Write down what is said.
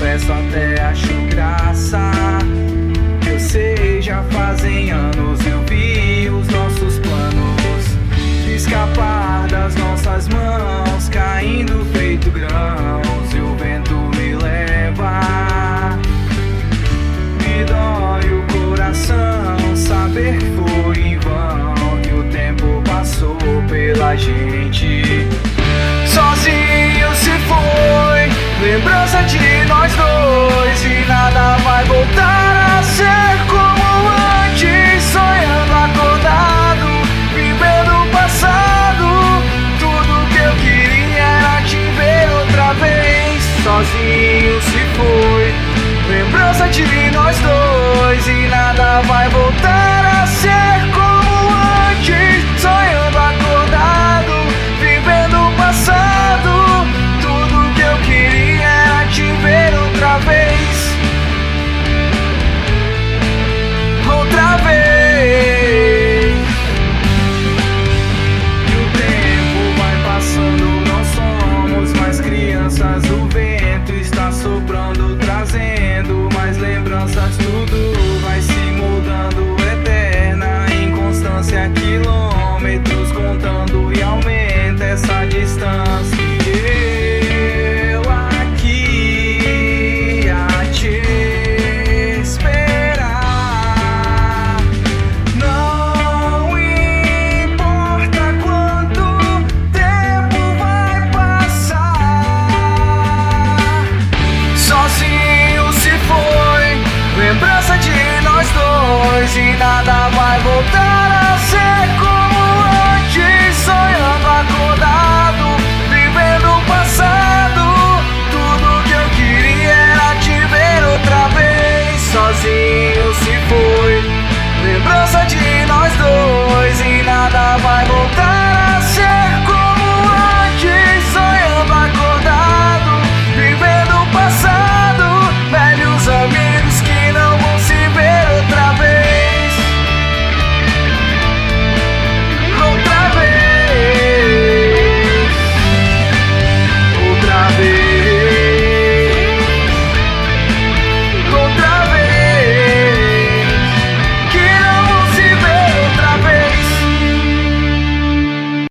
confesso, até acho graça. Eu sei, já fazem anos eu vi os nossos planos escapar das nossas mãos, caindo feito grãos, e o vento me leva. Me dói o coração saber que foi em vão, que o tempo passou pela gente. Sozinho se foi, lembrança de